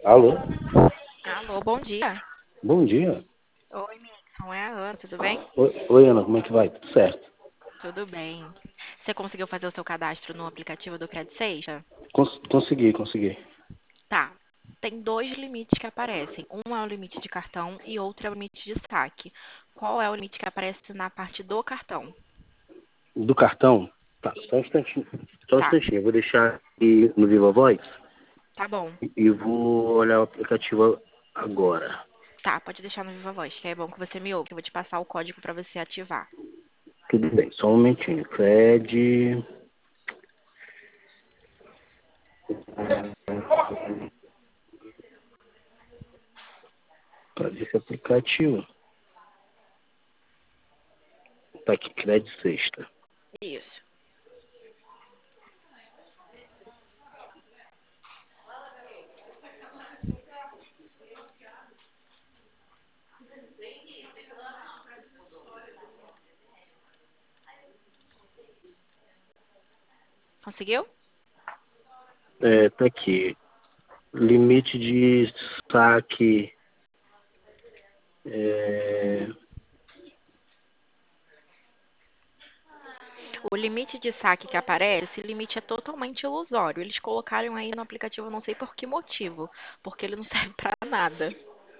Alô? Alô, bom dia. Bom dia. Oi, Nixon, é a Ana, tudo bem? Oi, Ana, como é que vai? Tudo certo? Tudo bem. Você conseguiu fazer o seu cadastro no aplicativo do Credit Seixas? Consegui. Tá. Tem dois limites que aparecem. Um é o limite de cartão e outro é o limite de saque. Qual é o limite que aparece na parte do cartão? Do cartão? Tá, só um instantinho. Só um Tá, instantinho. Eu vou deixar aqui no Viva Voz tá bom. e vou olhar o aplicativo agora. Tá, pode deixar no Viva Voz, que é bom que você me ouve, que eu vou te passar o código para você ativar. Tudo bem, só um momentinho. Fred. Cadê esse aplicativo? Tá aqui, Crédito Sexta. Isso. Conseguiu? Tá aqui. Limite de saque. É, O limite de saque que aparece, esse limite é totalmente ilusório. Eles colocaram aí no aplicativo, eu não sei por que motivo, porque ele não serve para nada.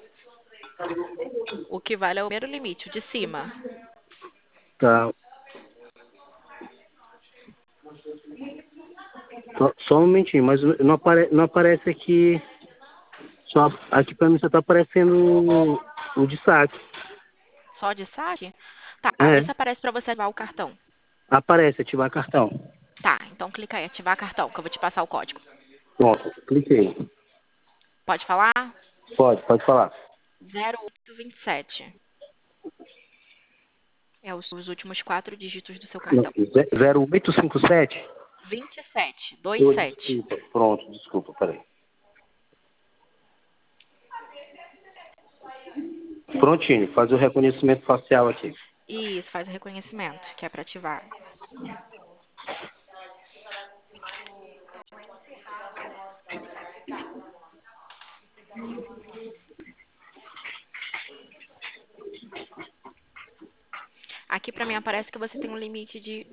O que vale é o primeiro limite, o de cima. tá. Só um momentinho, mas não aparece aqui. Só aqui pra mim só tá aparecendo o de saque. Só de saque? Tá, vê É, se aparece para você ativar o cartão. aparece ativar cartão. Tá, então clica aí, ativar cartão, que eu vou te passar o código. Pronto, cliquei. Pode falar? Pode falar. 0827. É os últimos quatro dígitos do seu Não, cartão. 0857? 27, Ô, 27. desculpa. Pronto, desculpa, peraí. Prontinho, faz o reconhecimento facial aqui. Isso, faz o reconhecimento, que é para ativar. Aqui para mim aparece que você tem um limite de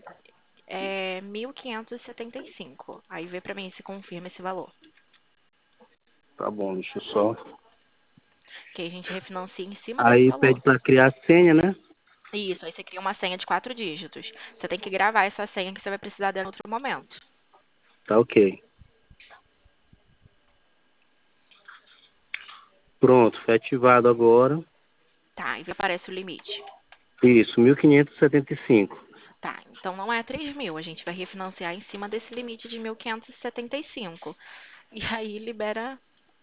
1.575. Aí vê para mim se confirma esse valor. Tá bom, deixa eu só. Que aí a gente refinancia em cima desse Aí valor. pede pra criar a senha, né? Isso, aí você cria uma senha de 4 dígitos. Você tem que gravar essa senha que você vai precisar dela em outro momento. Tá ok. Pronto, foi ativado agora. Tá, e aparece o limite. Isso, 1575. Tá, então não é 3.000, a gente vai refinanciar em cima desse limite de 1.575. E aí libera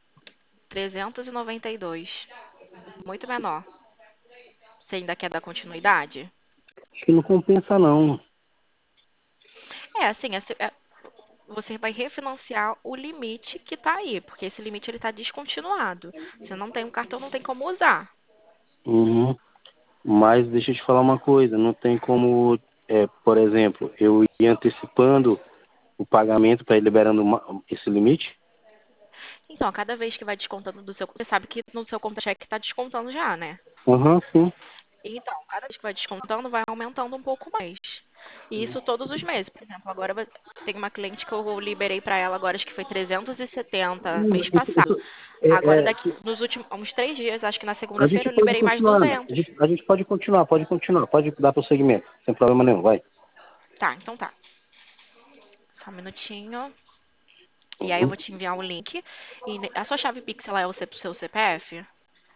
392, muito menor. Você ainda quer dar continuidade? Acho que não compensa não. É, assim, você vai refinanciar o limite que tá aí, porque esse limite ele tá descontinuado. Você não tem um cartão, não tem como usar. Uhum. Mas deixa eu te falar uma coisa, não tem como, por exemplo, eu ir antecipando o pagamento para ir liberando esse limite? Então, a cada vez que vai descontando do seu, você sabe que no seu conta-cheque tá descontando já, né? Aham, sim. Então, cada vez que vai descontando, vai aumentando um pouco mais. E isso todos os meses. Por exemplo, agora tem uma cliente que eu liberei para ela agora, acho que foi 370 mês passado. Agora, É, daqui nos últimos uns 3 dias, acho que na a gente segunda-feira, eu pode liberei mais continuar, Ana. 200. A gente pode continuar, pode dar prosseguimento, sem problema nenhum, vai. Tá, então tá. Só um minutinho. E aí eu Uhum. vou te enviar o link. E a sua chave Pix, ela é o seu CPF?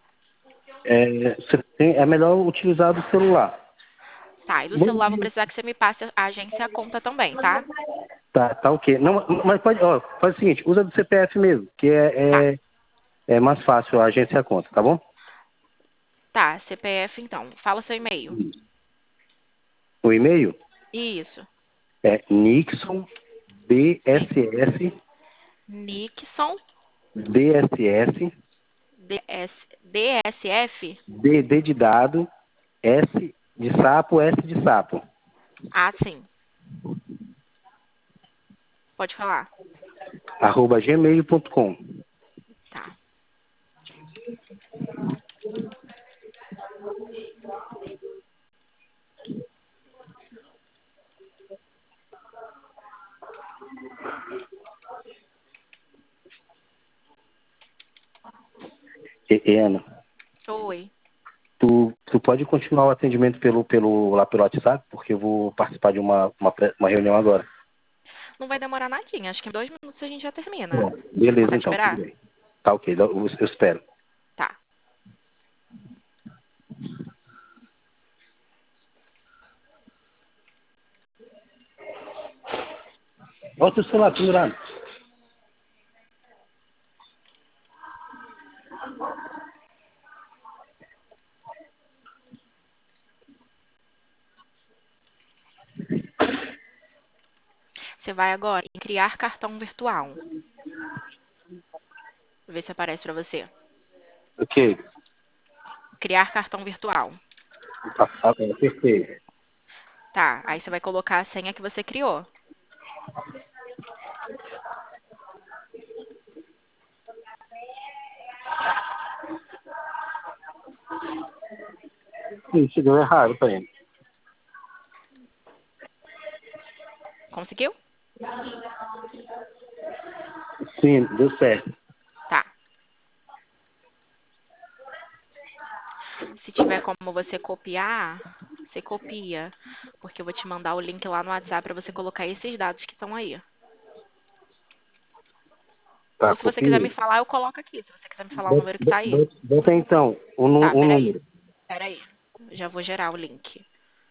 É melhor utilizar do celular. Tá, e do Bom celular eu vou dia. precisar que você me passe a agência e a conta também, tá? Tá ok. Não, mas pode, ó, faz o seguinte, usa do CPF mesmo, que Tá. é mais fácil a agência e a conta, tá bom? Tá, CPF então. Fala seu e-mail. O e-mail Isso. é Nixon Ni- DSS Nixon DSS DSF. D de dado S de sapo S de sapo Ah, sim. Pode falar. @gmail.com. Tá. Ana, Oi. tu pode continuar o atendimento lá pelo WhatsApp, porque eu vou participar de uma reunião agora. Não vai demorar nadinha. Acho que em 2 minutos a gente já termina. Bom, beleza, Consegue então, esperar? tudo bem. Tá ok, eu espero. Tá. Bota o celular pendurado. Você vai agora em criar cartão virtual. Ver se aparece pra você. Ok. Criar cartão virtual. Perfeito. Tá. Aí você vai colocar a senha que você criou. Isso deu errado pra ele. Conseguiu? Sim, deu certo. Tá. Se tiver como você copiar, você copia. Porque eu vou te mandar o link lá no WhatsApp pra você colocar esses dados que estão aí. Tá, Ou se você quiser me copiei. falar, eu coloco aqui. Se você quiser me falar o número que tá aí. Bota então Tá, o peraí. número. Peraí. Já vou gerar o link.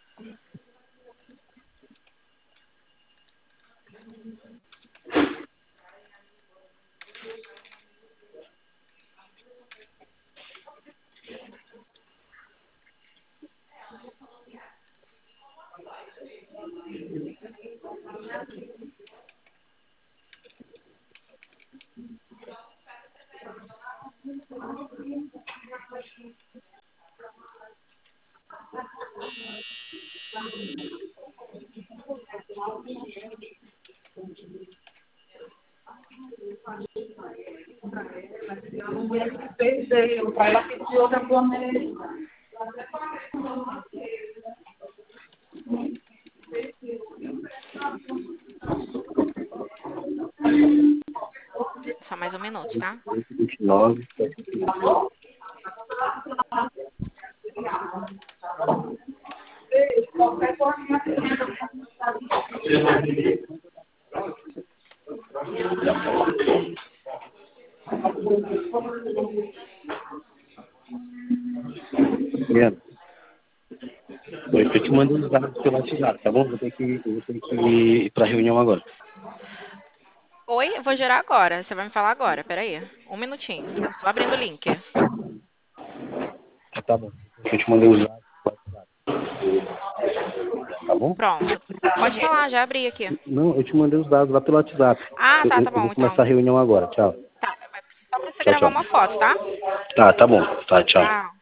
Só mais um minuto, tá? 29. Eu te mando os dados pelo WhatsApp, tá bom? Eu tenho que ir pra reunião agora. Oi, eu vou gerar agora. Você vai me falar agora. Peraí. Um minutinho. Tô abrindo o link. Tá bom. Eu te mandei os dados pelo WhatsApp. Tá bom? Pronto. Pode falar, já abri aqui. Não, eu te mandei os dados lá pelo WhatsApp. Ah, tá, tá Eu bom, vou começar então. a reunião agora. Tchau. Tá, só pra você Tchau, gravar tchau. uma foto, tá? Tá bom. Tá, tchau. Tchau.